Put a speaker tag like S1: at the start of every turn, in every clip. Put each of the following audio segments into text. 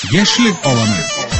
S1: Яшьлек аланы.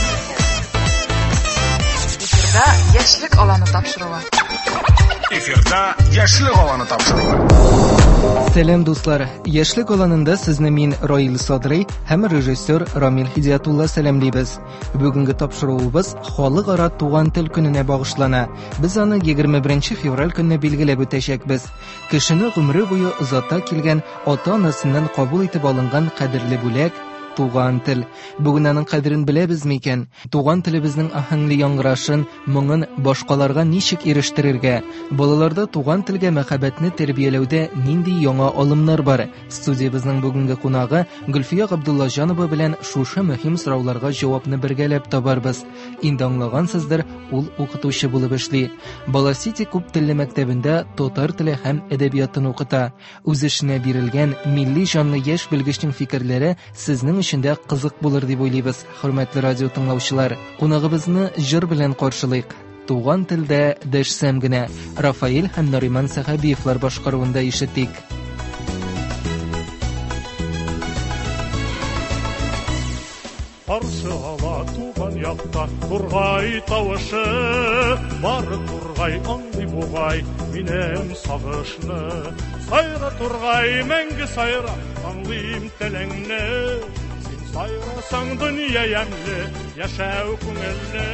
S2: Яшьлек аланы тапшыруы.
S1: Эфирда яшьлек аланы тапшыруы.
S3: Сәлам дуслар, яшьлек аланында сезне мин Раил Садрый һәм режиссер Рамил Хидиятулла сәламлибез. Бүгенге тапшыруыбыз халыкара туган тел көненә багышлана. Без аны 21 февраль көнне билгеләп үтәчәкбез. Кешене гомере буе озата килгән ата-анасыннан кабул итеп алынган кадерле бүләк туган тел. Бүген аның кадерен беләбез микән? Туган телебезнең аһәңле яңгырашын, моңын башкаларга ничек ирештерергә? Балаларда туган телгә мәхәббәтне тәрбияләүдә нинди яңа алымнар бар? Студиябызның бүгенге кунагы Гөлфия Габдуллаҗанова белән шушы мөһим сорауларга җавапны бергәләп табарбыз. Инде аңлагансыздыр, ул укытучы булып эшли. Баласити күп телле мәктәбендә татар теле һәм әдәбиятын укыта. Үз эшенә бирелгән милли җанлы яшь белгечнең фикерләре сезнең өчендә кызык булыр дип уйлыйбыз. Хөрмәтле радио тыңлаучылар, кунагыбызны җыр белән каршылыйк. Туган телдә дәшсәм генә Рафаил һәм Нариман Сәхәбиевлар башкаруында ишетик.
S4: Каршы ала туган якта тургай тавышы, бары тургай аңлый бугай минем сагышны. Сайра тургай мәңге сайра, аңлыйм телеңне. Син сайрасаң дөнья ямлы, яшәү күңелле.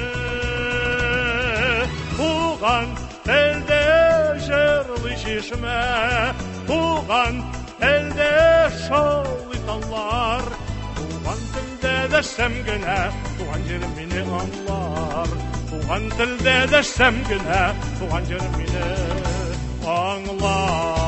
S4: Туган телдә җырлый чишмә, туган телдә шаулый таллар. Туган телдә дәшсәм генә, туган җирем мине аңлар. Туган телдә дәшсәм генә, туган җирем мине аңлар.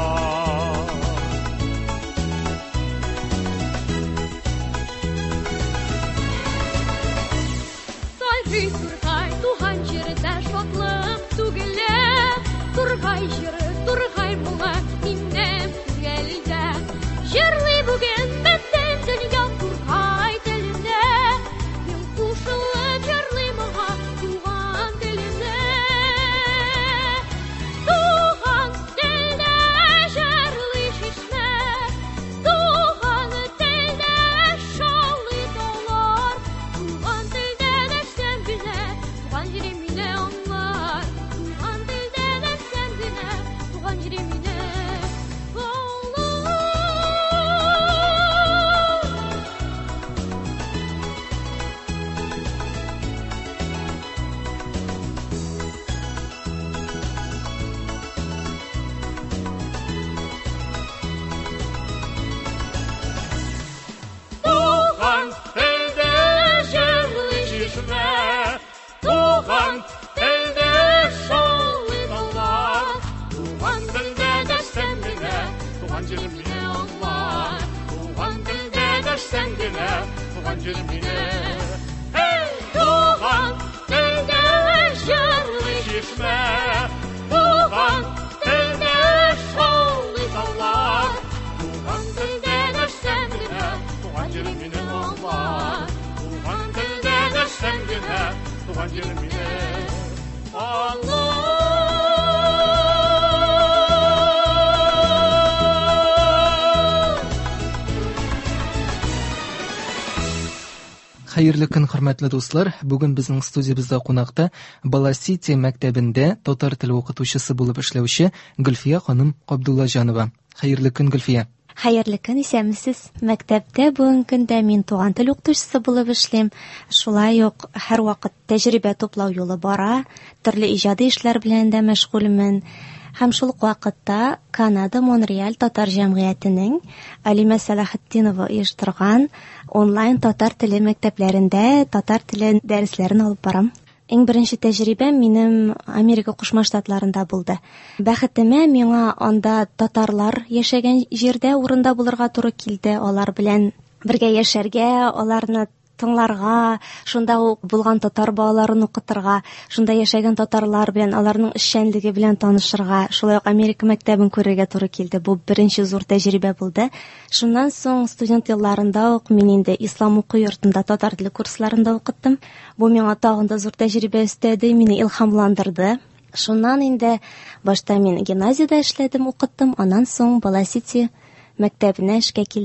S5: Сайрый тургай, туган җирдә шатлык түгелә. Тургай җыры, тургай моңа минем күңелдә. Җырлый бүген бөтен дөнья тургай телендә. Мин кушылып җырлыйм моңа туган телендә. Туган телдә җырлый чишмә, туган телдә шаулый таулар. Туган телдә дәшсәм генә, туган җирем мине аңлар. Туган телдә дәшсәм генә, туган җирем мине
S3: Хәерле көн, хөрмәтле дуслар. Бүген безнең студиябызда кунакта Баласити мәктәбендә татар теле укытучысы булып эшләүче Гөлфия ханым Габдуллаҗанова. Хәерле көн, Гөлфия.
S6: Хәерле көн, исәнмесез. Мәктәптә бүген көндә мин туган тел укытучысы булып эшлим. Шулай ук һәрвакыт тәҗрибә туплау юлы бара, төрле иҗади эшләр белән дә мәшгульмен. Һәм шул ук вакытта Канада Монреаль татар җәмгыятенең Алимә Салахетдинова оештырган онлайн татар теле мәктәпләрендә татар теле дәресләрен алып барам. Иң беренче тәҗрибәм минем Америка Кушма Штатларында булды. Бәхетемә миңа анда татарлар яшәгән җирдә урында булырга туры килде. Алар белән бергә яшәргә, аларны тыңларга, шунда ук булган татар балаларын укытырга, шунда яшәгән татарлар белән аларның эшчәнлеге белән танышырга, шулай ук Америка мәктәбен күрергә туры килде. Бу беренче зур тәҗрибә булды. Шуннан соң студент елларында ук мин инде ислам уку йортында татар теле курсларында укыттым. Бу миңа тагын да зур тәҗрибә өстәде, мине илһамландырды. Шуннан инде башта мин гимназиядә эшләдем, укыттым, аннан соң Баласити мәктәбенә эшкә килдем.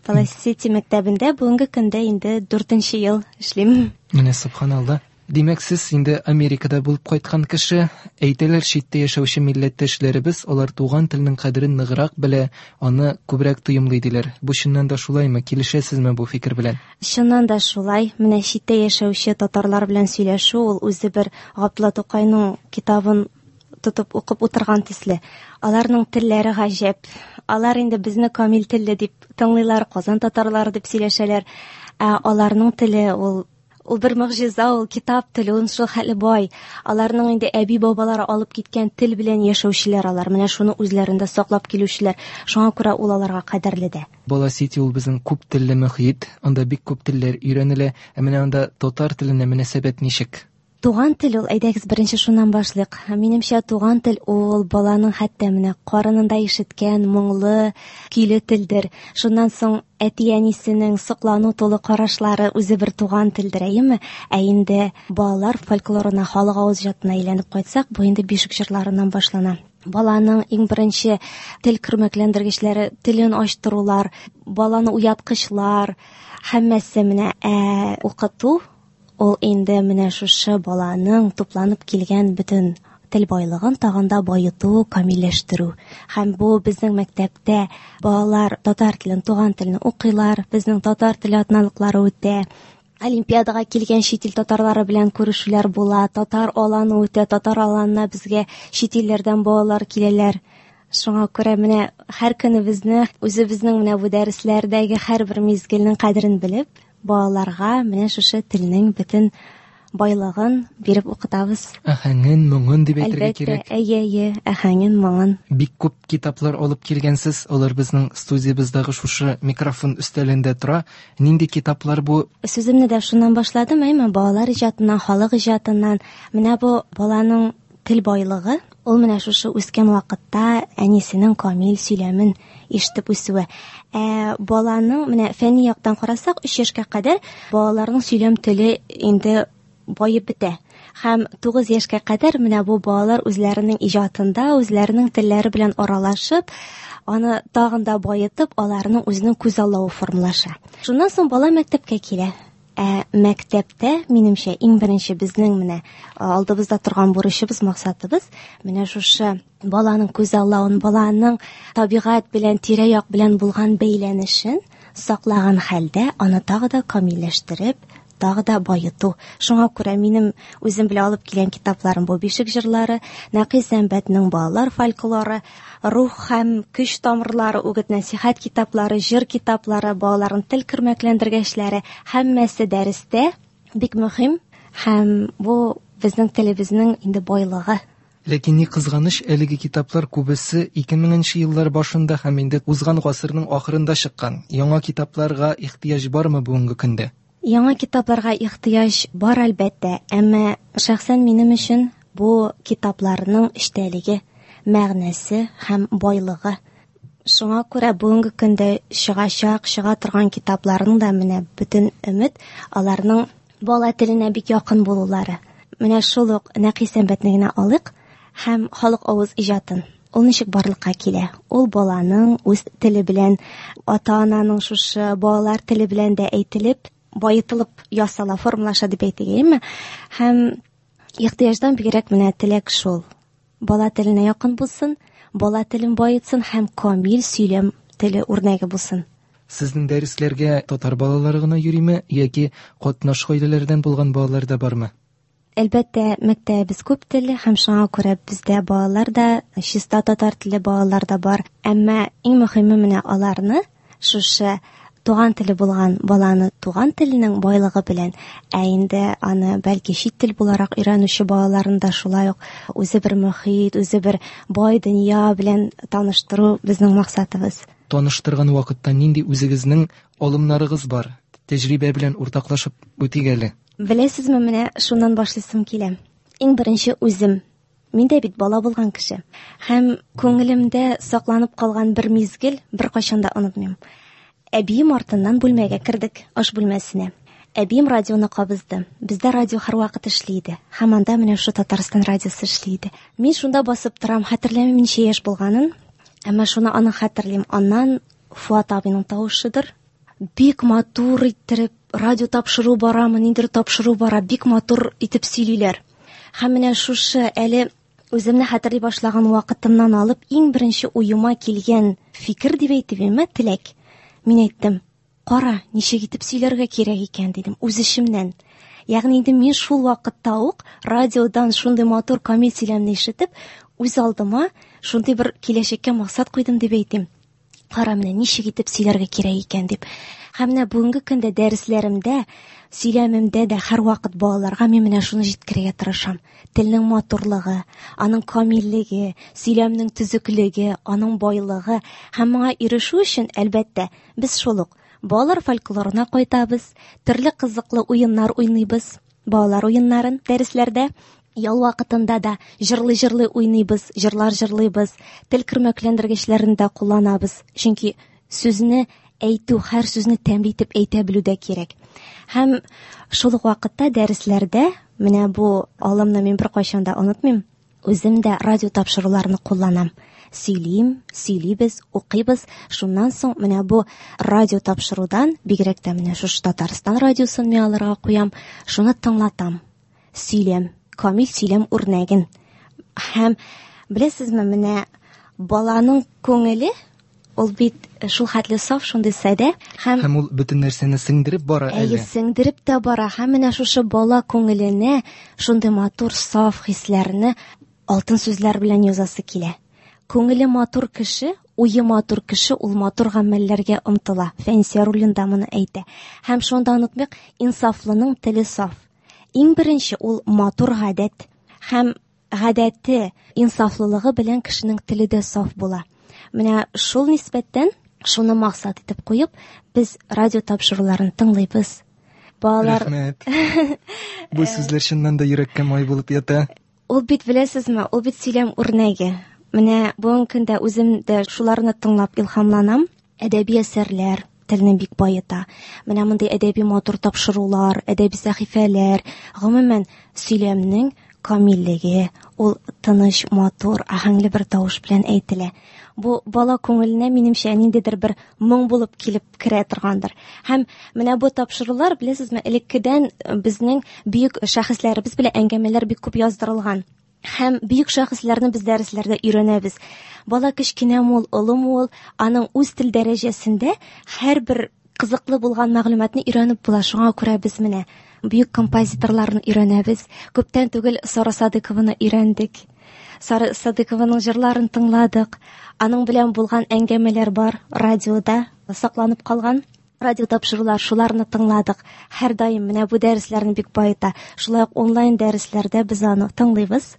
S6: Талас-Сити мәктәбендә бүгенге көндә инде 4нче ел эшлим.
S3: Менә субханалла. Димәк, сез инде Америкада булып кайткан кеше, әйтәләр читтә яшәүче милләттәшләребез алар туган телнең кадерен ныграк белә, аны күбрәк тоемлый диләр. Бу чыннан да шулаймы? Килешәсезме бу фикер белән?
S6: Чыннан да шулай. Менә читтә яшәүче татарлар белән сөйләшү, ул үзе бер Габдулла Тукайның китабын тотып укып утырган төсле. Аларның телләре гаҗәп. Алар инде безне камил телле дип тыңлыйлар, Казан татарлары дип сөйләшәләр. Аларның теле ул бер мөгъҗиза, ул китап теле, ул шул хәле бай. Аларның инде әби бабалары алып киткән тел белән яшәүчеләр алар. Менә шуны үзләрендә саклап килүчеләр. Шуңа күрә ул аларга кадерле дә.
S3: Талас-Сити ул безнең күп телле мөхит, анда бик күп телләр өйрәнелә. Менә анда татар теленә мөнәсәбәт ничек?
S6: Туган тел ул, әйдәгез беренче шуннан башлыйк. Минемчә, туган тел ул баланың хәтта менә карынында ишеткән моңлы, көйле телдер. Шуннан соң әти-әнисенең соклану тулы карашлары үзе бер туган телдер, әйеме? Инде балалар фольклорына, халык авыз җатына әйләнеп кайтсак, бу инде бишек җырларыннан башлана. Баланың иң беренче тел кирмәкләндергечләре, телен ачтырулар, баланы уяткычлар, һәммәсе менә укыту. Ул инде менә шушы баланың тупланып килгән бөтен тел байлыгын тагында байыту, камилләштерү. Һәм бу безнең мәктәптә балалар татар телен, туган телне укыйлар, безнең татар теле атналыклары үтә. Олимпиадага килгән чит ил татарлары белән күрешүләр була, татар аланы үтә, татар аланына безгә чит илләрдән балалар киләләр. Шуңа күрә менә һәр көнебезне үзебезнең менә бу дәресләрдәге һәрбер мизгелнең кадерен белеп, балаларга менә шушы телнең бөтен байлыгын биреп укытабыз.
S3: Әһәңен, моңын дип әйтергә кирәк.
S6: Әйе, әһәңен, моңын.
S3: Бик күп китаплар алып килгәнсез, алар безнең студиябыздагы шушы микрофон өстәлендә тора. Нинди китаплар бу?
S6: Сүземне дә шуннан башладым, балалар иҗатыннан, халык иҗатыннан. Менә бу баланың тел байлыгы, ул менә шушы үскән вакытта әнисенең камил сөйләмен ишетеп үсүе. Баланың менә фәнни яктан карасак, 3 яшькә кадәр балаларның сөйләм теле инде байып бетә. Һәм 9 яшькә кадәр менә бу балалар үзләренең иҗатында, үзләренең телләре белән аралашып, аны тагын да байытып, аларның үзенең күз аллавы формалаша. Шуннан соң бала мәктәпкә килә. Мәктәптә, минемчә, иң беренче безнең менә алдыбызда торган бурычыбыз, максатыбыз менә шушы баланың күз аллавын, баланың табигать белән, тирә-як белән булган бәйләнешен саклаган хәлдә аны тагы да камилләштереп, тагы да байыту. Шуңа күрә минем үзем белән алып килгән китапларым бу бишек җырлары, Нәкый Сәнбәтнең балалар фольклоры, рух һәм көч тамырлары, үгет-нәсихәт китаплары, җыр китаплары, балаларның тел кирмәкләндергечләре, һәммәсе дәрестә бик мөһим, һәм бу безнең телебезнең инде байлыгы.
S3: Ләкин ни кызганыч, әлеге китаплар күбесе 2000нче еллар башында һәм инде узган гасырның ахырында чыккан. Яңа китапларга ихтыяҗ бармы бүгенге көндә?
S6: Яңа китапларга ихтыяҗ бар, әлбәттә, әмма шәхсән минем өчен бу китапларның эчтәлеге, мәгънәсе һәм байлыгы. Шуңа күрә бүгенге көндә чыга торган китапларның да менә бөтен өмет аларның бала теленә бик якын булулары. Менә шул ук Нәкый Сәнбәтне генә алыйк һәм халык авыз иҗатын. Ул ничек барлыкка килә? Ул баланың үз теле белән, ата-ананың шушы балалар теле белән дә әйтелеп, байытылып ясала, формалаша дип әйтегәйме? Һәм ихтыяҗдан бигрәк менә теләк шул. Бала теленә якын булсын, бала телен байытсын һәм камил сөйләм теле үрнәге булсын.
S3: Сезнең дәресләргә татар балалары гына йөриме, яки катнаш гаиләләрдән булган балалар да бармы?
S6: Әлбәттә, мәктәбебез күп телле һәм шуңа күрә бездә балалар да, чиста татар теле балалар да бар. Әмма иң мөһиме менә аларны шушы туган теле булган баланы туган теленең байлыгы белән, инде аны бәлки чит тел буларак өйрәнүче балаларында шулай ук үзе бер мөхит, үзе бер бай дөнья белән таныштыру безнең максатыбыз.
S3: Таныштырган вакытта нинди үзегезнең алымнарыгыз бар? Тәҗрибә белән уртаклашып үтигәле.
S6: Беләсезме, менә шуннан башлыйсым килә. Иң беренче үзем. Мин дә бит бала булган кеше. Һәм күңелемдә сакланып калган бер мизгел беркайчан да онытмыйм. Әбием артыннан бүлмәгә кердек, аш бүлмәсенә. Әбием радионы кабызды. Бездә радио һәрвакыт эшли иде. Һәм анда менә шу Татарстан радиосы эшли иде. Мин шунда басып торам, хәтерләмим ничә яшь булганын, әмма шуны аны хәтерлим. Аннан Фуат абыйның тавышыдыр. бик матур иттереп радио тапшыру барамы, ниндер тапшыру бара, бик матур итеп сөйлиләр. Һәм менә шушы әле үземне хәтерли башлаган вакытымнан алып иң беренче уйыма килгән фикер дип әйтәме, теләк. Мин әйттем: "Кара, ничек итеп сөйләргә кирәк икән", дидем үз эшемнән. Ягъни инде мин шул вакытта ук радиодан шундый матур камил сөйләмне ишетеп, үз алдыма шундый бер киләчәккә максат куйдым дип әйтим. Кара, менә ничек итеп сөйләргә кирәк икән дип. Һәм менә бүгенге көндә дәресләремдә, сөйләмемдә дә һәрвакыт балаларга мин менә шуны җиткерергә тырышам. Телнең матурлыгы, аның камиллеге, сөйләмнең төзеклеге, аның байлыгы һәм моңа ирешү өчен, әлбәттә, без шул ук балалар фольклорына кайтабыз, төрле кызыклы уеннар уйныйбыз, балалар уеннарын дәресләрдә. Ял вакытында да җырлый уйныйбыз, җырлар җырлыйбыз, тел кирмәкләндергечләрен дә кулланабыз. Чөнки сүзне әйтү, һәр сүзне тәмле итеп әйтә белү дә кирәк. Һәм шул ук вакытта дәресләрдә менә бу алымны мин беркайчан да онытмыйм. Үзем дә радио тапшыруларны кулланам. Сөйлибез, укыйбыз. Шуннан соң менә бу радио тапшырудан, бигрәк тә менә шушы Татарстан радиосын мин алырга куям, шуны тыңлатам. Сөйләм, камил сөйләм үрнәген. Һәм беләсезме, менә баланың күңеле ул бит шул хәтле саф, шундый сәдә,
S3: Һәм ул бөтен нәрсәне сеңдереп бара әле.
S6: Сеңдереп тә бара. Һәм менә шушы бала күңеленә шундый матур, саф хисләрне алтын сүзләр белән язасы килә. Күңеле матур кеше, уйы матур кеше, ул матур гамәлләргә омтыла. Фәнсия Рулинда моны әйтә. Һәм шунда онытмыйк, инсафлының теле саф. Иң беренче ул матур гадәт. Һәм гадәте, инсафлылыгы белән кешенең теле дә саф була. Менә шул нисбәттән шуны максат итеп куеп, без радио тапшыруларын тыңлыйбыз. Балалар,
S3: Рәхмәт. Бу сүзләр чыннан да йөрәккә май булып ята.
S6: ул бит, беләсезме, ул бит сөйләм үрнәге. Менә бүгенге көндә үзем дә шуларны тыңлап илһамланам. Әдәби әсәрләр телне бик байыта. Менә мондый әдәби матур тапшырулар, әдәби сәхифәләр, гомумән сөйләмнең камиллеге, ул тыныч, матур, аһәңле бер тавыш белән әйтелә. Бу бала күңеленә, минемчә, ниндидер бер моң булып килеп керә торгандыр. Һәм менә бу тапшырулар, беләсезме, элеккедән безнең бөек шәхесләребез белән әңгәмәләр бик күп яздырылган. Һәм бөек шәхесләрне без дәресләрдә өйрәнәбез. Бала кечкенә мул, олы мул, аның үз тел дәрәҗәсендә һәрбер кызыклы булган мәгълүматны өйрәнеп була. Шуңа күрә без менә бөек композиторларны өйрәнәбез. Күптән түгел Сара Садыйкованы өйрәндек. Сара Садыйкованың җырларын тыңладык. Аның белән булган әңгәмәләр бар, радиода сакланып калган. Радио тапшырулар, шуларны тыңладык. Һәр даим менә бу дәресләрне бик байыта. Шулай ук онлайн дәресләрдә без аны тыңлыйбыз.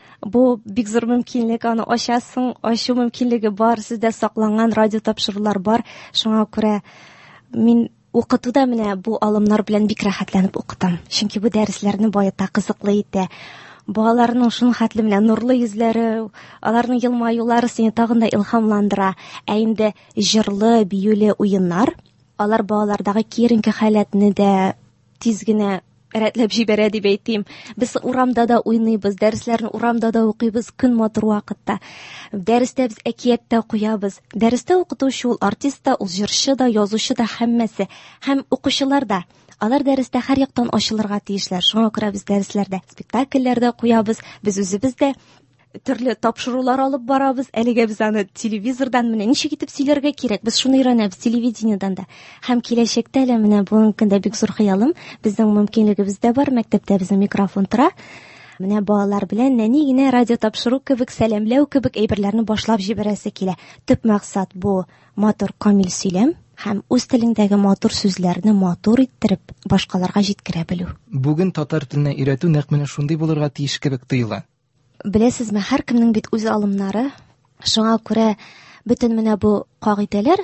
S6: Бу бик зур мөмкинлек, аны ачасың, ачу мөмкинлеге бар, сездә сакланган радио тапшырулар бар. Шуңа күрә мин укытуда менә бу алымнар белән бик рәхәтләнеп укытам. Чөнки бу дәресләрне байыта, кызыклы итә. Балаларның шул хәтле белән нурлы йөзләре, аларның елмаюлары сине тагын да илһамландыра. Ә инде җырлы, биюле уеннар, алар балалардагы киеренке халәтне дә тиз генә рәтләп җибәрә дип әйтим. Без урамда да уйныйбыз, дәресләрне урамда да укыйбыз, көн матур вакытта. Дәрестә без әкият тә куябыз. Дәрестә укытучы ул артист та, ул җырчы да, язучы да, һәммәсе. Һәм укучылар да. Алар дәрестә һәр яктан ачылырга тиешләр. Шуңа күрә без дәресләрдә спектакльләрдә куябыз. Без үзебез дә төрле тапшырулар алып барабыз. Әлегә без аны телевизордан менә ничек итеп сөйләргә кирәк, без шуны өйрәнәбез телевидениедан да. Һәм киләчәктә лә менә бүгенге көндә бик зур хыялым, безнең мөмкинлегебез дә бар, мәктәптә безнең микрофон тора. Менә балалар белән нәни генә радио тапшыру кебек, сәламләү кебек әйберләрне башлап җибәрәсе килә. Төп максат бу матур, камил сөйләм һәм үз телеңдәге матур сүзләрне матур иттереп башкаларга җиткерә белү.
S3: Бүген татар теленә өйрәтү нәкъ менә шундый булырга тиеш кебек тоела.
S6: Беләсезме, һәркемнең бит үз алымнары. Шуңа күрә бөтен менә бу кагыйдәләр,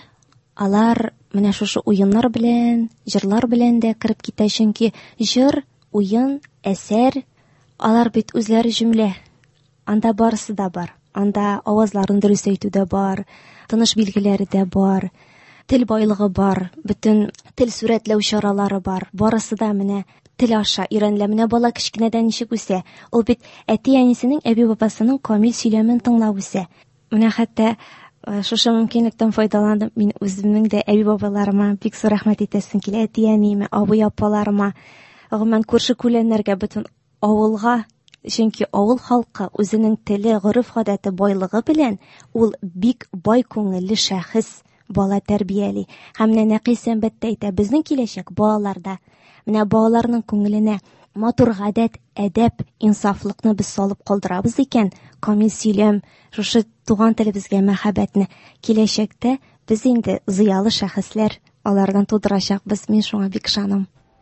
S6: алар менә шушы уеннар белән, җырлар белән дә кирип китә. Чөнки җыр, уен, әсәр, алар бит үзләре җөмлә. Анда барысы да бар. Анда авазларын дөрес әйтү дә бар, тыныш билгеләре дә бар, тел байлыгы бар, бөтен тел сурәтләү чаралары бар. Барысы да менә тел аша өйрәнелә. Менә бала кечкенәдән ничек үсә? Ул бит әти-әнисенең, әби-бабасының камил сөйләмен тыңлап үсә. Менә хәтта Шушы мөмкинлектән файдаланып, мин үземнең дә әби-бабаларыма бик зур рәхмәт итәсем килә, әти-әниемә, абый-апаларыма, гомумән күрше-күләннәргә, бөтен авылга, чөнки авыл халкы үзенең теле, гореф-гадәте байлыгы белән ул бик бай күңелле шәхес бала тәрбияли. Һәм нәкъ сәнбәттә әйтә, безнең киләчәк балаларда. Менә балаларның күңеленә матур гадәт, әдәп, инсафлыкны без салып калдырабыз икән, камил сөйләм, шушы туган телебезгә мәхәббәтне киләчәктә без инде зыялы шәхесләр алардан тудырачакбыз. Мин шуңа бик ышанам.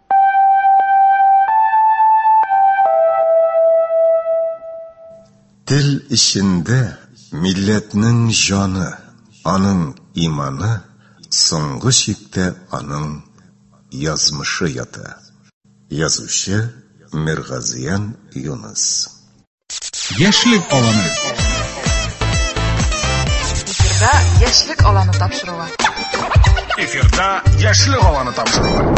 S7: Тел içinde milletнең җаны, аның иманы, соңгы чиктә аның язмышы ята. Язучы Миргазиян Юнус.
S1: Яшьлек аланы.
S2: Эфирда яшьлек аланы тапшыруы.
S1: Эфирда яшьлек аланы тапшыруы.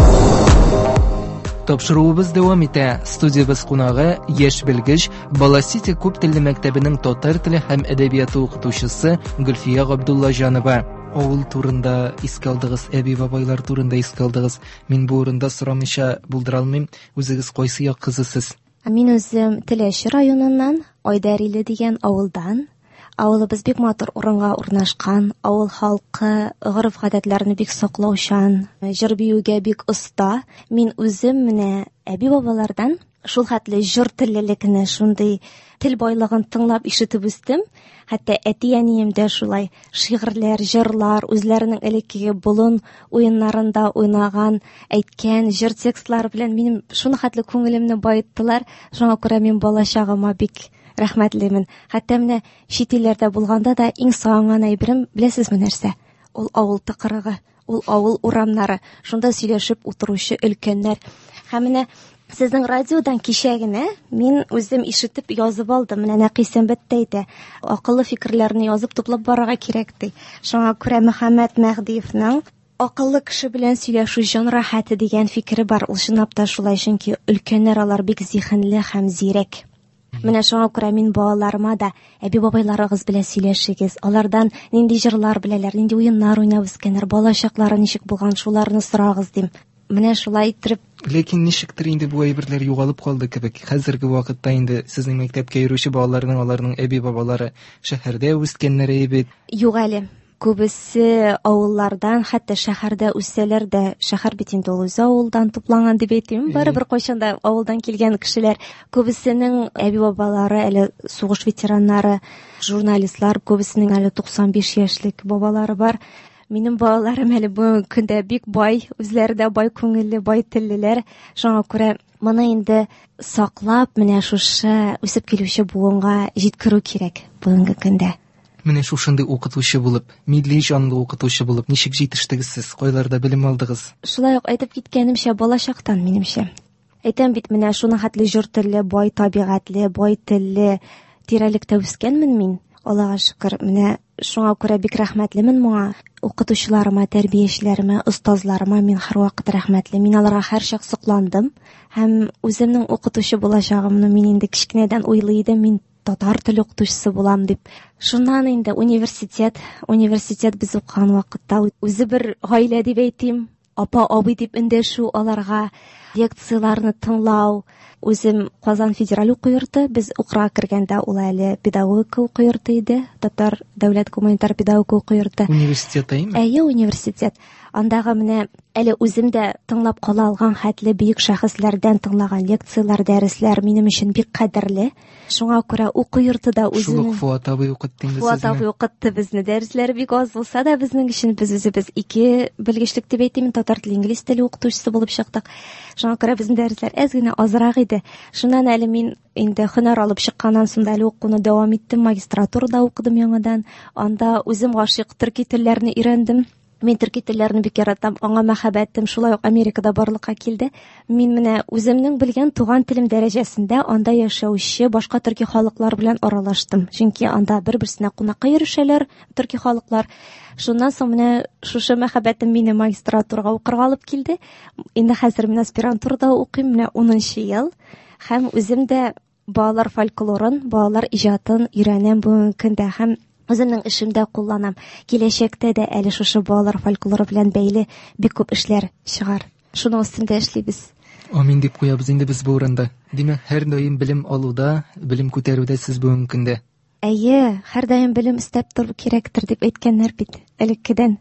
S3: Тапшыруыбыз дәвам итә. Студиябыз кунагы яшь белгеч Баласити күп телле мәктәбенең татар теле һәм әдәбияты укытучысы Гөлфия Габдуллаҗанова. Авыл турында искә алдыгыз, әби-бабайлар турында искә алдыгыз. Мин бу урында сорамыйча булдыра алмыйм. Үзегез кайсы як кызысыз?
S6: Мин үзем Теләче районыннан, Айдариле дигән авылдан. Авылыбыз бик матур урынга урнашкан. Авыл халкы гореф-гадәтләрне бик саклаучан, җыр биюгә бик оста. Мин үзем менә әби-бабалардан шул хәтле җыр теллелекне, шундый тел байлыгын тыңлап ишетеп үстем. Хәтта әти-әнием дә шулай шигырьләр, җырлар, үзләренең элеккеге болын уеннарында уйнаган, әйткән җыр текстлары белән минем шуны хәтле күңелемне байыттылар. Шуңа күрә мин балачагыма бик рәхмәтлемен. Хәтта менә чит илләрдә булганда да иң сагынган әйберем беләсезме нәрсә? Ул авыл тыкрыгы, ул авыл урамнары, шунда сөйләшеп утыручы өлкәннәр. Һәм менә сезнең радиодан кичәгенә мин үзем ишетеп язып алдым. Менә Нәкыйсәнбәттә әйтә, акыллы фикерләрне язып туплап барырга кирәк ди. Шуңа күрә Мөхәммәд Мәхдиевнең акыллы кеше белән сөйләшү җан рәхәте дигән фикере бар. Ул чынлап та шулай, чөнки өлкәннәр алар бик зиһенле һәм зирәк. Менә шуңа күрә мин балаларыма да әби-бабайларыгыз белән сөйләшегез, алардан нинди җырлар беләләр, нинди уеннар уйнап үскәннәр, балачаклары ничек булган, шуларны сорагыз дим. Менә шулай итеп.
S3: Ләкин ничектер инде бу әйберләр югалып калды кебек. Хәзерге вакытта инде сезнең мәктәпкә йөрүче балаларның, аларның әби-бабалары шәһәрдә үскәннәре бит.
S6: Юк әле. Күбесе авыллардан, хәтта шәһәрдә үссәләр дә, шәһәр бит инде ул үзе авылдан тупланган дип әйтим. Барыбер кайчанда авылдан килгән кешеләр, күбесенең әби-бабалары әле сугыш ветераннары, журналистлар, күбесенең әле 95 яшьлек бабалары бар. Минем балаларым әле бу көндә бик бай, үзләре дә бай күңелле, бай теллеләр. Шуңа күрә моны инде саклап, менә шушы үсеп килүче буынга җиткерү кирәк бүгенге көндә.
S3: Менә шушындый укытучы булып, милли җанлы укытучы булып, ничек җитештегез сез? Кайларда белем алдыгыз?
S6: Шулай ук әйтеп киткәнемчә, балачактан минемчә. Әйтәм бит, менә шуның хәтле җыр телле, бай табигатьле, бай телле тирәлектә үскәнмен мин. Аллага шөкер, менә шуңа күрә бик рәхмәтлемен моңа. Укытучыларыма, тәрбиячеләремә, остазларыма мин һәрвакыт рәхмәтле. Мин аларга һәрчак сокландым. Һәм үземнең укытучы булачагымны мин инде кичкенәдән уйлый идем, мин татар теле укытучысы булам дип. Шуннан инде университет без укыган вакытта үзе бер гаилә дип әйтим. Апа, абый дип эндәшү, аларга лекцияларны тыңлау. Үзем Казан федераль уку йорты, без укырга кергәндә ул әле педагогика уку йорты иде, Татар дәүләт гуманитар педагогика уку йорты.
S3: Университет әйме?
S6: Әйе, университет. Андагы менә әле үзем дә тыңлап кала алган хәтле бөек шәхесләрдән тыңлаган лекциялар, дәресләр минем өчен бик кадерле. Шуңа күрә уку йортыда үзенең
S3: Фуат абый укытты инде сезне.
S6: Фуат абый укытты безне. Дәресләре бик аз булса да безнең өчен без үзебез ике белгечлек дип әйтим, татар теле, инглиз теле укытучысы булып чыктык. Шуңа күрә безнең дәресләр әз генә азрак иде. Шуннан әле мин инде һөнәр алып чыкканнан соң да әле укуны дәвам иттем, магистратурада укыдым яңадан. Анда үзем гашыйк төрки телләрне өйрәндем. Мин төрки телләрне бик яратам, аңа мәхәббәтем шулай ук Америкада барлыкка килде. Мин менә үземнең белгән туган телем дәрәҗәсендә анда яшәүче башка төрки халыклар белән аралаштым. Чөнки анда бер-берсенә кунакка йөрүшәләр төрки халыклар. Шуннан соң менә шушы мәхәббәтем мине магистратурага укырга алып килде. Инде хәзер мин аспирантурада укыйм, менә 10нчы ел. Һәм үзем дә балалар фольклорын, балалар иҗатын өйрәнәм бүгенге көндә. Һәм үземнең эшемдә кулланам. Киләчәктә дә әле шушы балалар фольклоры белән бәйле бик күп эшләр чыгар. Шуның өстендә эшлибез.
S3: Амин дип куябыз инде без бу урында. Димәк, һәр даим белем алуда, белем күтәрүдә сез бүгенге көндә.
S6: Әйе, һәр даим белем истәп тору кирәктер дип әйткәннәр бит элеккедән.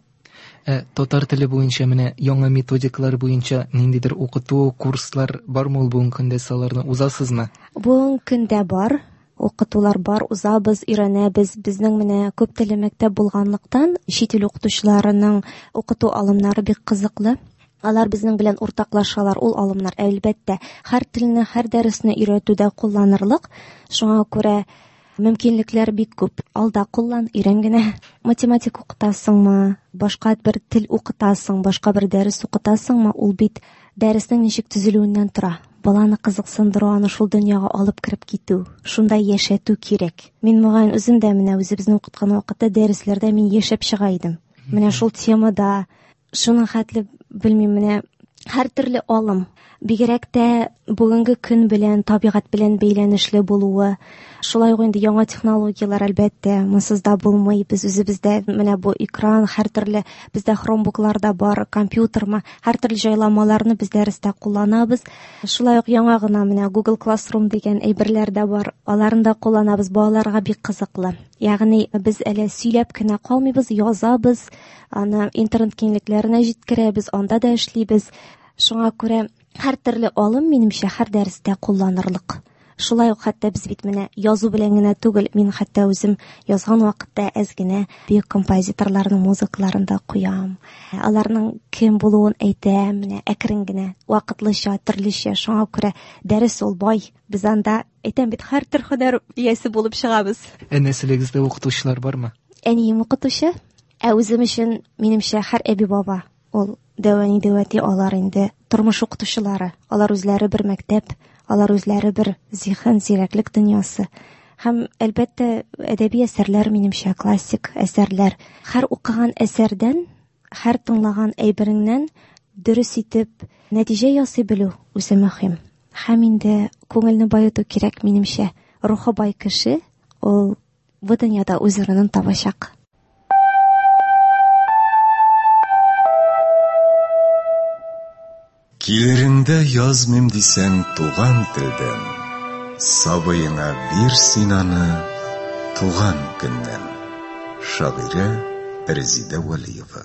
S3: Татар теле буенча менә яңа методикалар буенча ниндидер укыту курслар бармы ул бүгенге көндә аларны узасызмы?
S6: Бүгенге көндә бар, укытулар бар, узабыз, өйрәнәбез. Безнең менә күп телле мәктәп булганлыктан, чит ил укытучыларының укыту алымнары бик кызыклы. Алар безнең белән уртаклашалар. Ул алымнар әлбәттә һәр телне, һәр дәресне өйрәтүдә кулланырлык. Шуңа күрә мөмкинлекләр бик күп. Алда куллан, өйрән генә. Математика укытасыңмы, башка бер тел укытасың, башка бер дәрес укытасыңмы, ул бит дәреснең ничек төзелүеннән тора. Баланы кызыксындыру, аны шул дөньяга алып кирип китү, шунда яшәтү кирәк. Мин мөгаен үзем дә менә үзебезне укыткан вакытта дәресләрдә мин яшәп чыга идем. Менә шул темада шуның хәтле белмим, менә һәр төрле алым, бигрәк тә бүгенге көн белән, табигать белән бәйләнешле булуы, шулай ук инде яңа технологиялар әлбәттә монсыз да булмый. Без үзебездә менә бу экран, һәр төрле бездә хромбукларда бар, компьютерма, һәр төрле җайламаларны без дәрестә кулланабыз. Шулай ук яңа гына менә Google Classroom дигән әйберләр дә бар. Аларны да кулланабыз, балаларга бик кызыклы. Ягъни без әле сөйләп кенә калмыйбыз, язабыз, аны интернет киңлекләренә җиткерәбез, анда да эшлибез. Шуңа күрә һәр төрле алым минемчә һәр дәрестә кулланырлык. Шулай ук хәтта без бит менә язу белән генә түгел, мин хәтта үзем язган вакытта әз генә бөек композиторларның музыкаларын да куям. Аларның кем булуын әйтәм, менә әкрен генә, вакытлыча, төрлечә. Шуңа күрә дәрес ул бай. Без анда әйтәм бит һәр төр һөнәр иясе булып чыгабыз.
S3: Нәселегездә укытучылар бармы?
S6: Әнием укытучы, үзем өчен минемчә һәр әби баба ул дәвани алар инде тормыш укытучылары. Алар үзләре бер мәктәп, алар үзләре бер зиһен, зирәклек дөньясы. Һәм әлбәттә әдәби әсәрләр минемчә классик әсәрләр. Һәр укыган әсәрдән, һәр тыңлаган әйбереңнән дөрес итеп нәтиҗә ясый белү үзе мөһим. Һәм инде күңелне байыту кирәк минемчә. Рухы бай кеше ул бу дөньяда үз урынын табачак.
S7: Килереңдә язмыйм дисәң туган телдән, сабыеңа бир син аны туган көннән. Шагыйрә Резида Валиева.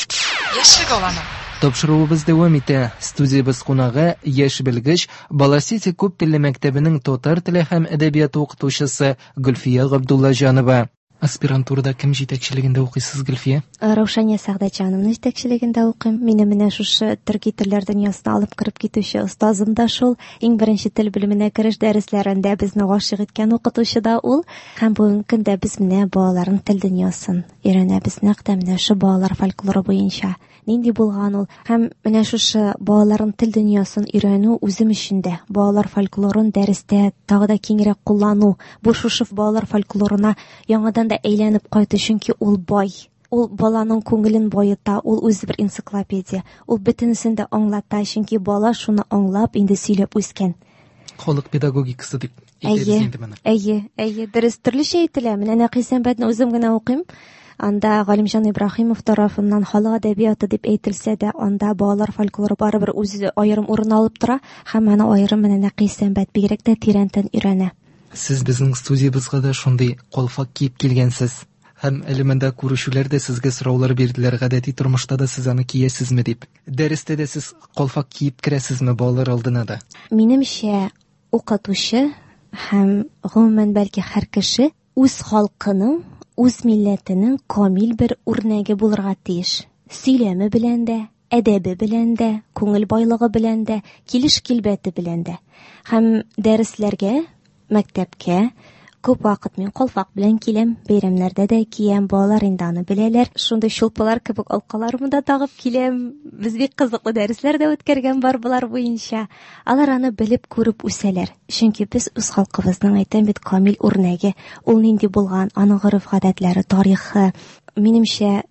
S2: Яшьлек аланы.
S3: Тапшыруыбыз дәвам итә. Студиябыз кунагы яшь белгеч Баласити күп телле мәктәбенең татар теле һәм әдәбияты укытучысы Гөлфия Габдуллаҗанова. Аспирантурада кем җитәкчелегендә укыйсыз, Гөлфия?
S6: Раушания Сәгъдәтҗановның җитәкчелегендә укыйм. Мине менә шушы төрки телләр дөньясына алып кирип китүче остазым да шул. Иң беренче тел белеменә кереш дәресләрендә безне гашыйк иткән укытучы да ул. Һәм бүгенге көндә без менә балаларның тел дөньясын өйрәнәбез, нәкъ менә шу балалар фольклоры буенча. Нинди булган ул? Һәм менә шушы балаларның тел дөньясын өйрәнү үзем өчен дә балалар фольклорын дәрестә тагы да киңрәк куллану, бу шушы балалар фольклорына яңадан да әйләнеп кайту, чөнки ул бай. Ул баланың күңелен байыта, ул үзе бер энциклопедия. Ул бөтенесен дә аңлата, чөнки бала шуны аңлап инде сөйләп үскән.
S3: Халык педагогикасы дип әйтәбез инде моны.
S6: Әйе, дөрес, төрлечә әйтелә. Менә Нәкыйсәнбәтне үзем генә укыйм. Анда Галимҗан Ибраһимов тарафыннан халык әдәбияты дип әйтелсә дә, анда балалар фольклоры барыбер үзе аерым урын алып тора, һәм аны аерым менә Нәкыйсәнбәт бигрәк тә тирәнтен өйрәнә.
S3: Сез безнең студиябызга да шундый калфак киеп килгәнсез. Һәм элемендә күрешүләрдә сезгә сораулар бирделәр, гадәти тормышта да сез аны киясезме дип. Дәрестә дә сез калфак киеп керәсезме балалар алдына да?
S6: Минемчә, укытучы һәм гомумән бәлки һәр кеше үз халкының, үз милләтенең камил бер үрнәге булырга тиеш. Сөйләме белән дә, әдәбе белән дә, күңел байлыгы белән дә, килеш-килбәте белән дә. Һәм дәресләргә, мәктәпкә күп вакыт мин калфак белән киләм, бәйрәмнәрдә дә киям, балалар инде аны беләләр. Шундый чулпылар кебек алкаларымны да тагып киләм. Без бик кызыклы дәресләр дә үткәргән бар булар буенча. Алар аны белеп күреп үсәләр. Чөнки без үз халкыбызның әйтәм бит камил үрнәге. Ул нинди булган, аның гореф-гадәтләре, тарихы. Минемчә,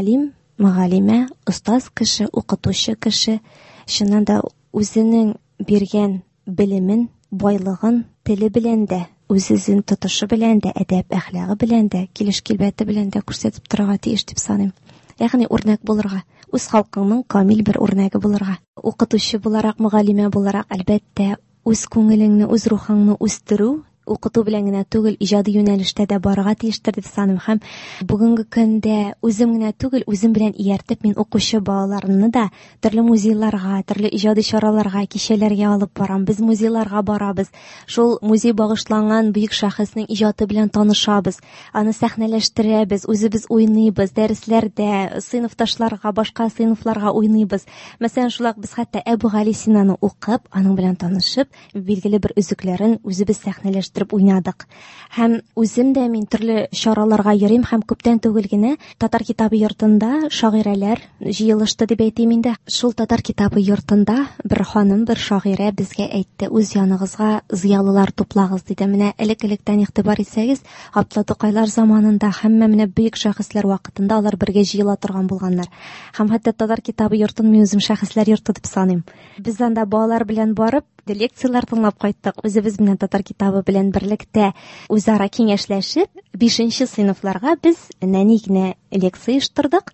S6: мөгаллимә, остаз кеше, укытучы кеше чыннан да үзенең биргән белемен, байлыгын теле белән дә үзен тотышы белән дә, әдәп әхлагы белән дә, килеш-килбәте белән дә күрсәтеп торырга тиеш дип саныйм. Ягъни үрнәк булырга, үз халкыңның камил бер үрнәге булырга. Укытучы буларак, мөгаллимә буларак, әлбәттә, үз күңелеңне, үз рухыңны үстерү, укыту белән генә түгел, иҗади юнәлештә дә барырга тиештер дип саныйм. Һәм бүгенге көндә үзем генә түгел, үзем белән ияртеп мин укучы балаларны да төрле музейларга, төрле иҗади чараларга, кичәләргә алып барам. Без музейларга барабыз. Шул музей багышланган бөек шәхеснең иҗаты белән танышабыз. Аны сәхнәләштерәбез, үзебез уйныйбыз, дәресләрдә, сыйныфташларга, башка сыйныфларга уйныйбыз. Мәсәлән, шулай без хәтта Әбу Гали Синаны укып, аның белән танышып, билгеле бер үзекләрен үзебез сәхнәләштерәбез. Уйнадык. Һәм үзем дә мин төрле чараларга йөрим, һәм күптән түгел генә Татар китабы йортында шагыйрәләр җыелышты дип әйтим инде. Шул Татар китабы йортында бер ханым, бер шагыйрә безгә әйтте: "Үз яныгызга зыялылар туплагыз" диде. Менә элек-электән игътибар итсәгез, Габдулла Тукайлар заманында һәммә менә бөек шәхесләр вакытында алар бергә җыела торган булганнар. Һәм хәтта Татар китабы йортын мин үзем шәхесләр йорты дип саныйм. Без анда балалар белән барып, лекциялар тыңлап кайттык. Үзебез белән Татар китабы белән берлектә үзара киңәшләшеп, 5нче сыйныфларга без нәни-генә лекция оештырдык.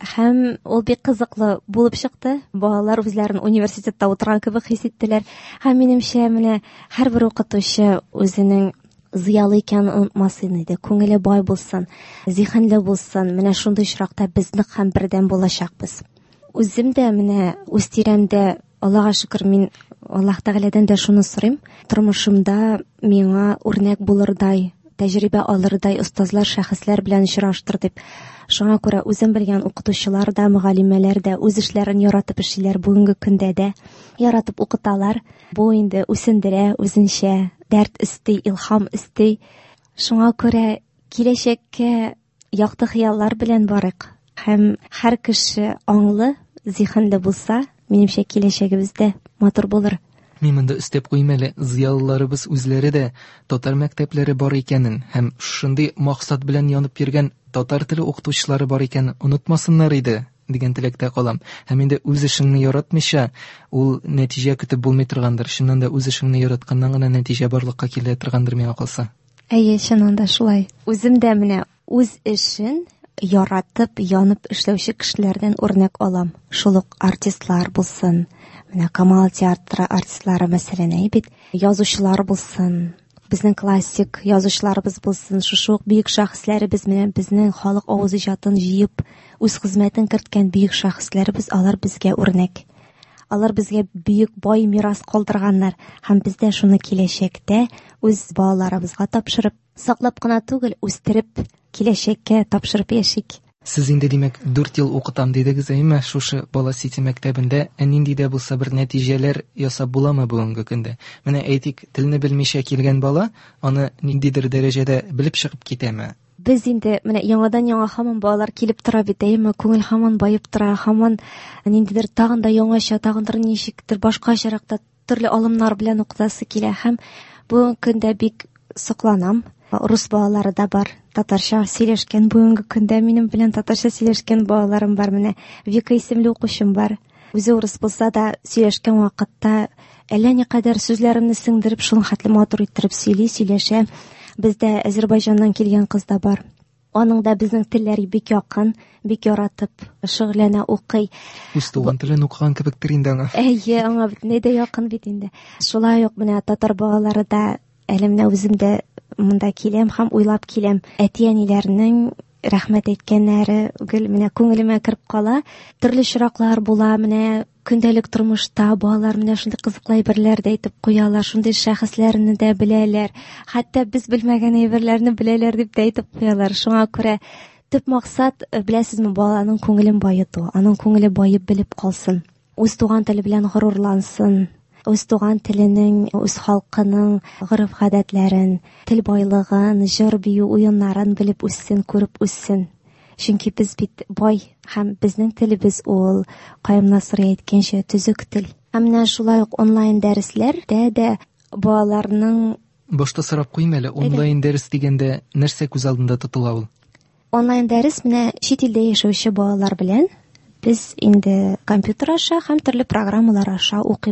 S6: Һәм ул бик кызыклы булып чыкты. Балалар үзләрен университетта утырган кебек хис иттеләр. Һәм минемчә, менә һәрбер укытучы үзенең зыялы икәнен онытмасын иде. Күңеле бай булсын, зиһенле булсын. Менә шундый очракта без нык һәм бердәм булачакбыз. Үзем дә менә үз тирәмдә, Аллага шөкер, мин Аллаһ Тәгаләдән дә шуны сорыйм. Тормышымда миңа үрнәк булырдай, тәҗрибә алырдай остазлар, шәхесләр белән очраштыр дип. Шуңа күрә үзем белгән укытучылар да, мөгаллимәләр дә үз эшләрен яратып эшлиләр, бүгенге көндә дә яратып укыталар. Бу инде үсендерә, үзенчә дәрт исти, илһам исти. Шуңа күрә киләчәккә якты хыяллар белән барык. Һәм һәр кеше аңлы, зиһенле булса, минемчә киләчәгебездә матур булыр.
S3: Мин монда өстәп куйм әле, зыялыларыбыз үзләре дә татар мәктәпләре бар икәнен һәм шундый максат белән янып йөргән татар теле укытучылары бар икәнен онытмасыннар иде дигән теләктә калам. Һәм инде үз эшеңне яратмыйча, ул нәтиҗә көтеп булмый торгандыр. Шуннан да үз эшеңне яратканнан гына нәтиҗә барлыкка килә торгандыр миңа калса.
S6: Әйе, чыннан да шулай. Үзем дә менә үз эшен яратып, янып эшләүче кешеләрдән үрнәк алам. Шул ук артистлар булсын, менә Камал театры артистлары мәсәлән әйбит, язучылар булсын, безнең классик язучыларыбыз булсын, шушы бөек шәхесләребез менә безнең халык авыз иҗатын җыеп, үз хезмәтен керткән бөек шәхесләребез, алар безгә үрнәк. Алар безгә бөек бай мирас калдырганнар, һәм без дә шуны киләчәктә үз балаларыбызга тапшырып, саклап кына түгел, үстереп, киләчәккә тапшырып яшик.
S3: Сез инде димәк 4 ел укытам дидегез, әйме? Шушы Бала Сити мәктәбендә нинди дә булса бер нәтиҗәләр ясап буламы бүгенге көндә? Менә әйтик, телне белмичә килгән бала аны ниндидер дәрәҗәдә белеп чыгып китәме?
S6: Без инде менә яңадан-яңа һаман балалар килеп тора бит, әйме? Күңел һаман байып тора, һаман ниндидер тагын да яңача, тагындыр ничектер башкачаракта төрле алымнар белән укытасы килә. Һәм бүгенге көндә бик сокланам. Рус балалары да бар, татарча сөйләшкән, бүгенге көндә минем белән татарча сөйләшкән балаларым бар. Менә Вика исемле укучым бар. Үзе урыс булса да, сөйләшкән вакытта әллә никадәр сүзләремне сеңдереп, шуны хәтле матур иттереп сөйләшә. Бездә Азәрбайҗаннан килгән кыз да бар. Аның да безнең телләр бик якын, бик яратып, шөгыльләнә, укый.
S3: Үз туган телен укыган кебектер инде аңа.
S6: Әйе, аңа бөтенләй дә якын бит инде. Шулай ук менә татар балалары да, әле менә үзем дә монда киләм һәм уйлап киләм. Әти-әниләрнең рәхмәт әйткәннәре гел менә күңелемә кирип кала. Төрле чираклар була, менә көндәлек тормышта балалар менә шундый кызыклы әйберләр дә әйтеп куялар, шундый шәхесләрне дә беләләр. Хәтта без белмәгән әйберләрне беләләр дип дә әйтеп куялар. Шуңа күрә төп максат, беләсезме, баланың күңелен байыту, аның күңеле байып белеп калсын, үз туган теле белән горурлансын. Үз туган теленең, үз халкының гырыф-гадәтләрен, тел байлыгын, җыр бию уеннарын белеп үссен, күреп үссен. Чөнки без бит бай һәм безнең телебез ул, Каим Насыр әйткәнчә, төзек тел. Һәм менә шулай ук онлайн дәресләрдә дә балаларның...
S3: Башта сорап куйм әле, онлайн дәрес дигәндә нәрсә күз алдында тотыла ул?
S6: Онлайн дәрес менә чит илдә яшәүче балалар белән без инде компьютер аша һәм төрле программалар аша укыйбыз.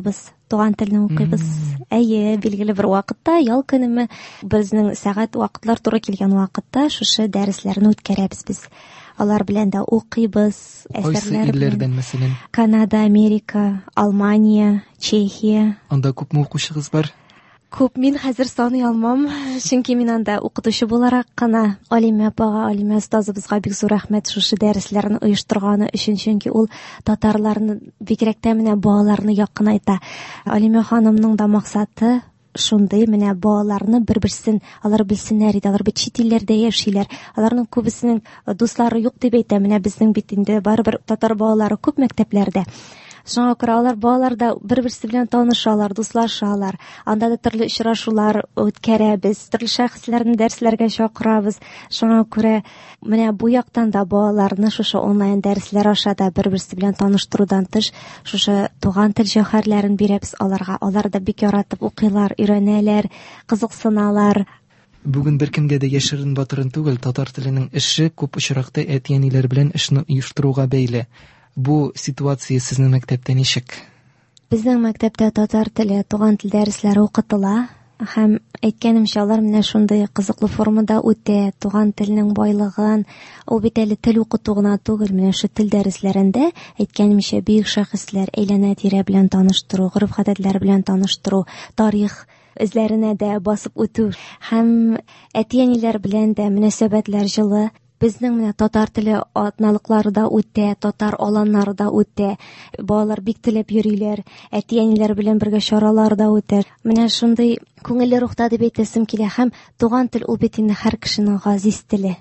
S6: туган телне укыйбыз. Әйе, билгеле бер вакытта, ял көнеме, безнең сәгать вакытлар туры килгән вакытта шушы дәресләрне үткәрәбез без. Алар белән дә укыйбыз, әсәрләр
S3: белән. Мәсәлән,
S6: Канада, Америка, Алмания, Чехия.
S3: Анда күпме укучыгыз бар?
S6: Күп, мин хәзер саный алмам, чөнки мин анда укытучы буларак кына Алимә апага, Алимә остазыбызга бик зур рәхмәт шушы дәресләрне оештырганы өчен, чөнки ул татарларны бигрәк тә менә балаларны якынайта. Алимә ханымның да максаты шундый, менә балаларны бер-берсен алар белсеннәр иде, алар бит чит илләрдә яшиләр. Аларның күбесенең дуслары юк дип әйтә, менә безнең бит инде барыбер татар балалары күп мәктәпләрдә. Шуңа күрә алар балалар да бер-берсе белән танышалар, дуслашалар. Анда да төрле очрашулар үткәрәбез, төрле шәхесләрне дәресләргә чакырабыз. Шуңа күрә менә бу яктан да балаларны шушы онлайн дәресләр аша да бер-берсе белән таныштырудан тыш, шушы туган тел җәүһәрләрен бирәбез аларга. Алар да бик яратып укыйлар, өйрәнәләр, кызыксыналар.
S3: Бүген беркемгә дә яшерен батырын түгел, татар теленең эше күп очракта әтиәниләр белән эшне оештыруга бәйле. Бу ситуация сезнең мәктәптә ничек?
S6: Безнең мәктәптә татар теле, туган тел дәресләре укытыла. Һәм әйткәнемчә, алар менә шундый кызыклы формада үтә, туган телнең байлыгын, ул бит әле тел укыту гына түгел, менә шу тел дәресләрендә әйткәнемчә бик шәхесләр әйләнә-тирә белән таныштыру, гореф-гадәтләр белән таныштыру, тарих эзләренә дә басып үтү һәм әтиәниләр белән дә мөнәсәбәтләр җылы. Безнең менә татар теле атналыклары да үтә, татар аланнары да үтә. Балалар бик теләп йөриләр, әтиәниләр белән бергә чаралар да үтә. Менә шундый күңелле рухта дип әйтәсем килә һәм туган тел ул бит инде һәр кешенең газиз теле.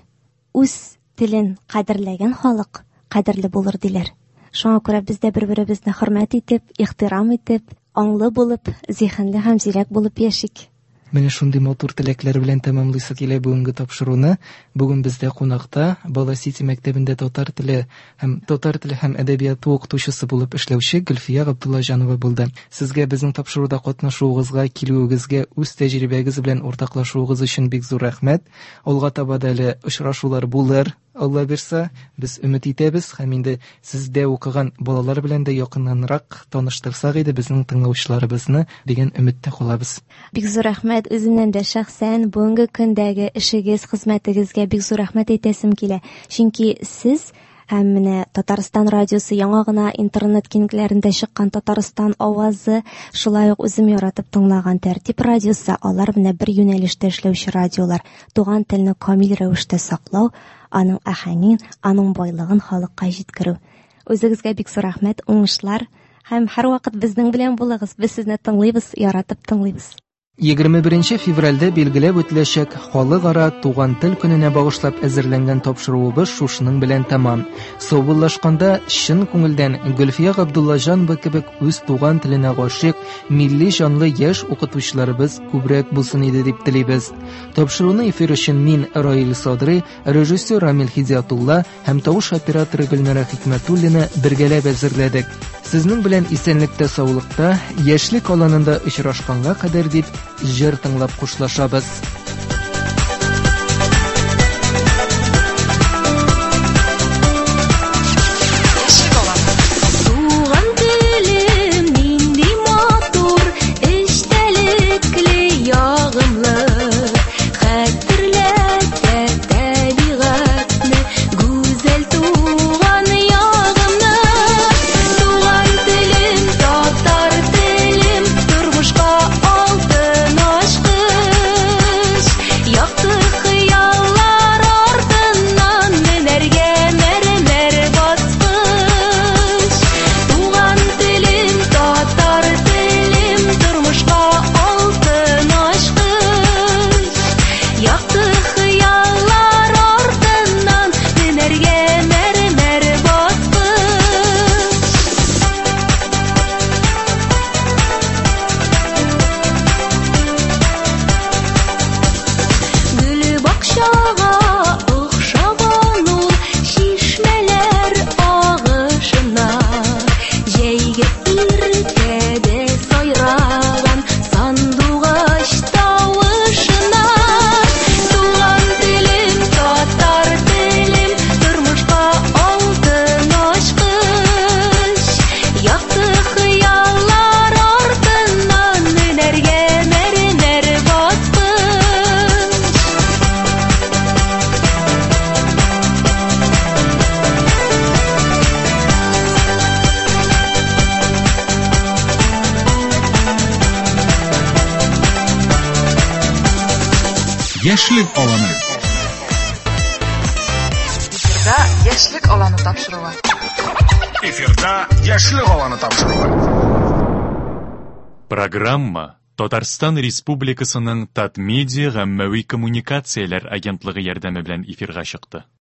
S6: Үз телен кадерләгән халык кадерле булыр диләр. Шуңа күрә без дә бер-беребезне хөрмәт итеп, ихтирам итеп, аңлы булып, зиһенле һәм зирәк булып яшик.
S3: Менә шундый матур теләкләр белән тәмамлыйсы килә бүгенге тапшыруны. Бүген бездә кунакта Бала Сити мәктәбендә татар теле һәм әдәбияты укытучысы булып эшләүче Гөлфия Габдуллаҗанова булды. Сезгә безнең тапшыруда катнашуыгызга, килүегезгә, үз тәҗрибәгез белән уртаклашуыгыз өчен бик зур рәхмәт. Алга таба да әле очрашулар булыр. Алла бирсә, без өмет итәбез һәм инде сездә укыган балалар белән дә якыннанрак таныштырсак иде безнең тыңлаучыларыбызны дигән өметтә калабыз.
S6: Бик зур рәхмәт үземнән дә шәхсән бүгенге көндәге эшегез, хезмәтегезгә бик зур рәхмәт әйтәсем килә. Чөнки сез һәм менә Татарстан радиосы яңа гына интернет киңлекләрендә чыккан Татарстан авазы, шулай ук үзем яратып тыңлаган Тәртип радиосы, алар менә бер юнәлештә эшләүче радиолар. Туган телне камил рәвештә саклау, аның әһәңен, аның байлыгын халыкка җиткерү. Үзегезгә бик зур рәхмәт, уңышлар һәм һәрвакыт безнең белән булыгыз. Без сезне тыңлыйбыз, яратып тыңлыйбыз.
S3: 21 февральдә билгеләп үтеләчәк халыкара туган тел көненә багышлап әзерләнгән тапшыруыбыз шушының белән тәмам. Саубуллашканда чын күңелдән Гөлфия Габдуллаҗанова кебек үз туган теленә гашыйк, милли җанлы яшь укытучыларыбыз күбрәк булсын иде дип телибез. Тапшыруны эфир өчен мин, Раил Садрый, режиссер Рамил Хидиятулла һәм тавыш операторы Гөлнара Хикмәтуллина бергәләп әзерләдек. Сезнең белән исәнлектә, саулыкта, яшьлек аланында очрашканга кадәр дип җыр тыңлап хушлашабыз.
S1: Яшьлек аланы.
S2: Эфирда яшьлек аланы тапшыруы.
S1: Эфирда яшьлек аланы тапшыруы.
S8: Программа Татарстан Республикасының Татмедиа гаммәви коммуникацияләр агентлыгы ярдәме белән эфирга чыкты.